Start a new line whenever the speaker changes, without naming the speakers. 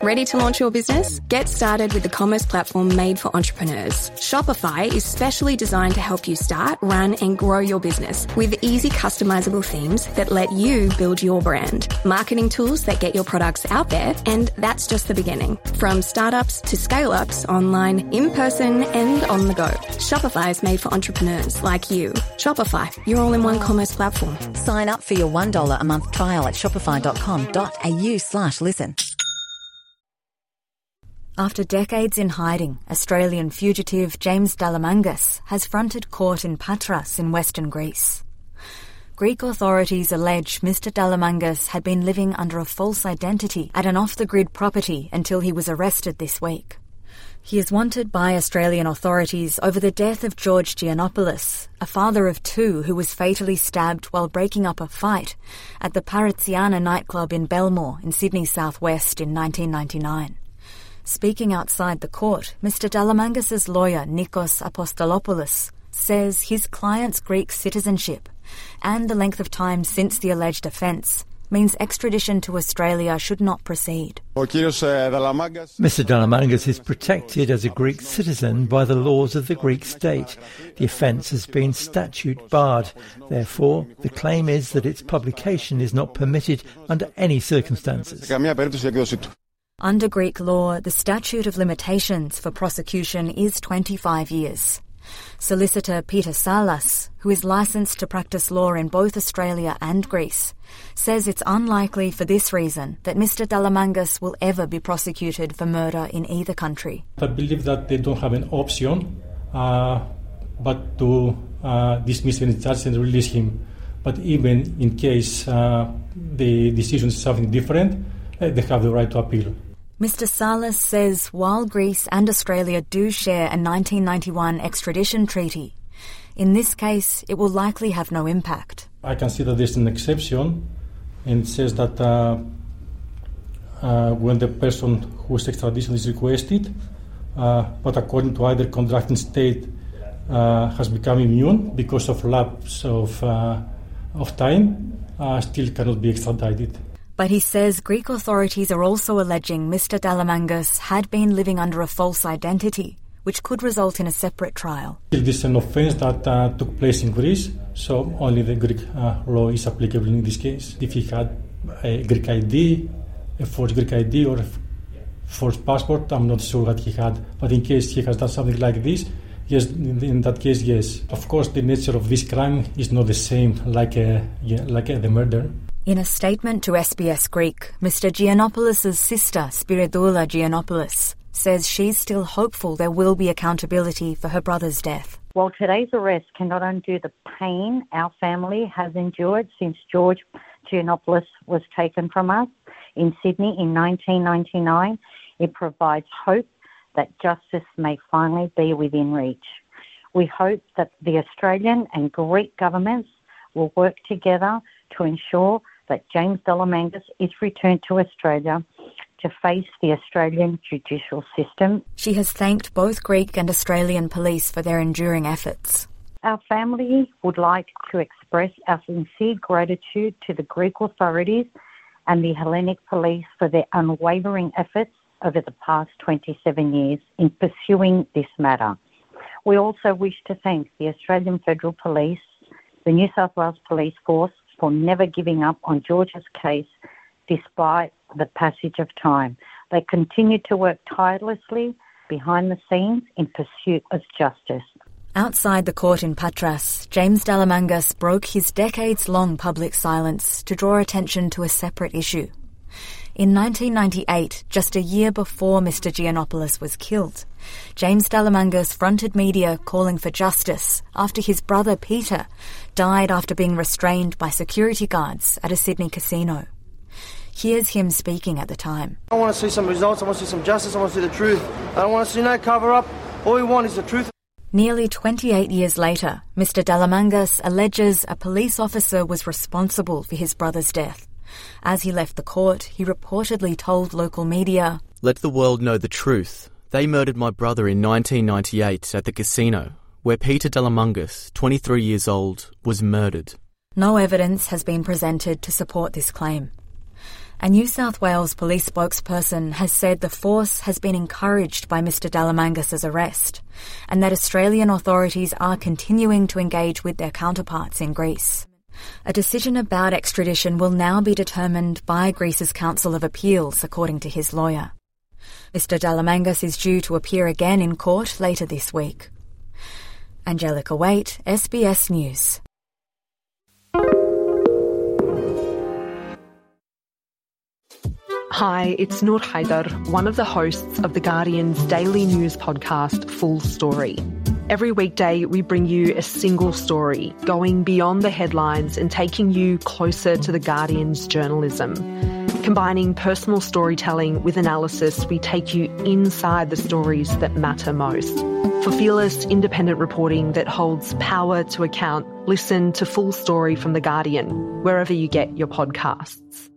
Ready to launch your business? Get started with the commerce platform made for entrepreneurs. Shopify is specially designed to help you start, run, and grow your business with easy customizable themes that let you build your brand, marketing tools that get your products out there, and that's just the beginning. From startups to scale-ups, online, in person, and on the go. Shopify is made for entrepreneurs like you. Shopify, your all-in-one commerce platform.
Sign up for your $1 a month trial at shopify.com.au/listen. After decades in hiding, Australian fugitive James Dalamangas has fronted court in Patras in western Greece. Greek authorities allege Mr. Dalamangas had been living under a false identity at an off-the-grid property until he was arrested this week. He is wanted by Australian authorities over the death of George Giannopoulos, a father of two who was fatally stabbed while breaking up a fight at the Paritziana nightclub in Belmore in Sydney's southwest in 1999. Speaking outside the court, Mr. Dalamangas' lawyer, Nikos Apostolopoulos, says his client's Greek citizenship and the length of time since the alleged offence means extradition to Australia should not proceed.
Mr. Dalamangas is protected as a Greek citizen by the laws of the Greek state. The offence has been statute barred. Therefore, the claim is that its publication is not permitted under any circumstances.
Under Greek law, the statute of limitations for prosecution is 25 years. Solicitor Peter Salas, who is licensed to practice law in both Australia and Greece, says it's unlikely for this reason that Mr. Dalamangas will ever be prosecuted for murder in either country.
I believe that they don't have an option but to dismiss any charge and release him. But even in case the decision is something different, they have the right to appeal.
Mr. Salas says while Greece and Australia do share a 1991 extradition treaty, in this case it will likely have no impact.
I can see that there's an exception, and it says that when the person whose extradition is requested, but according to either contracting state has become immune because of lapse of time, still cannot be extradited.
But he says Greek authorities are also alleging Mr. Dalamangas had been living under a false identity, which could result in a separate trial.
This is an offence that took place in Greece, so only the Greek law is applicable in this case. If he had a Greek ID, a forged Greek ID or a forged passport, I'm not sure what he had. But in case he has done something like this, yes, in that case, yes. Of course, the nature of this crime is not the same like the murder.
In a statement to SBS Greek, Mr. Giannopoulos' sister, Spiridoula Giannopoulos, says she's still hopeful there will be accountability for her brother's death.
Well, today's arrest cannot undo the pain our family has endured since George Giannopoulos was taken from us in Sydney in 1999. It provides hope that justice may finally be within reach. We hope that the Australian and Greek governments will work together to ensure that James Dalamangas is returned to Australia to face the Australian judicial system.
She has thanked both Greek and Australian police for their enduring efforts.
Our family would like to express our sincere gratitude to the Greek authorities and the Hellenic police for their unwavering efforts over the past 27 years in pursuing this matter. We also wish to thank the Australian Federal Police, the New South Wales Police Force, for never giving up on George's case despite the passage of time. They continue to work tirelessly behind the scenes in pursuit of justice.
Outside the court in Patras, James Dalamangas broke his decades-long public silence to draw attention to a separate issue. In 1998, just a year before Mr. Giannopoulos was killed, James Dalamangas fronted media calling for justice after his brother Peter died after being restrained by security guards at a Sydney casino. Here's him speaking at the time.
I want to see some results, I want to see some justice, I want to see the truth. I don't want to see no cover-up. All we want is the truth.
Nearly 28 years later, Mr. Dalamangas alleges a police officer was responsible for his brother's death. As he left the court, he reportedly told local media,
"Let the world know the truth. They murdered my brother in 1998 at the casino, where Peter Dalamangas, 23 years old, was murdered."
No evidence has been presented to support this claim. A New South Wales police spokesperson has said the force has been encouraged by Mr Dalamangas's arrest and that Australian authorities are continuing to engage with their counterparts in Greece. A decision about extradition will now be determined by Greece's Council of Appeals, according to his lawyer. Mr Dalamangas is due to appear again in court later this week. Angelica Waite, SBS News.
Hi, it's Noor Haider, one of the hosts of The Guardian's daily news podcast, Full Story. Every weekday, we bring you a single story, going beyond the headlines and taking you closer to The Guardian's journalism. Combining personal storytelling with analysis, we take you inside the stories that matter most. For fearless, independent reporting that holds power to account, listen to Full Story from The Guardian, wherever you get your podcasts.